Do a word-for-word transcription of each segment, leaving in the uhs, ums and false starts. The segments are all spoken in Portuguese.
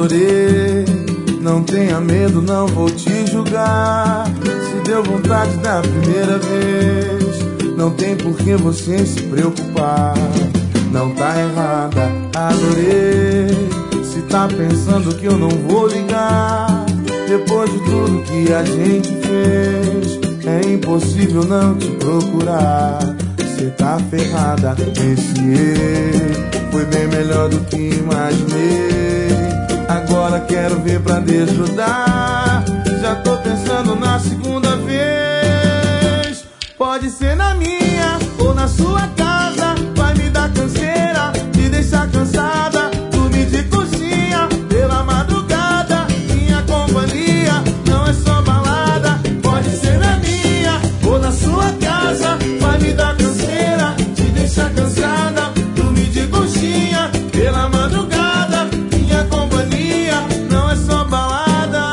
Adorei, não tenha medo, não vou te julgar. Se deu vontade da primeira vez, não tem por que você se preocupar. Não tá errada, adorei. Se tá pensando que eu não vou ligar, depois de tudo que a gente fez, é impossível não te procurar. Cê tá ferrada, esse erro foi bem melhor do que imaginei. Agora quero ver pra desgrudar. Já tô pensando na segunda vez. Pode ser na minha ou na sua casa. Vai me dar canseira, te deixar cansada. Dormir de coxinha pela madrugada. Minha companhia não é só balada. Pode ser na minha ou na sua casa. Vai me dar canseira, te deixar cansada. Dormir de coxinha pela madrugada. Minha companhia não é só balada.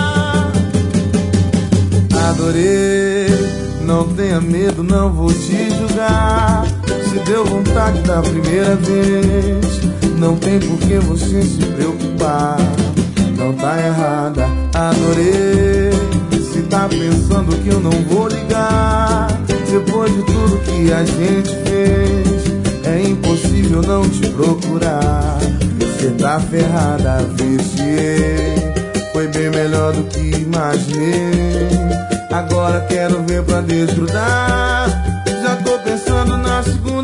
Adorei, não tenha medo, não vou te julgar. Se deu vontade da primeira vez, não tem por que você se preocupar. Não tá errada, adorei. Se tá pensando que eu não vou ligar, depois de tudo que a gente fez, é impossível não te procurar. Você tá ferrada, viciei. Foi bem melhor do que imaginei. Agora quero ver pra desgrudar. Já tô pensando na segunda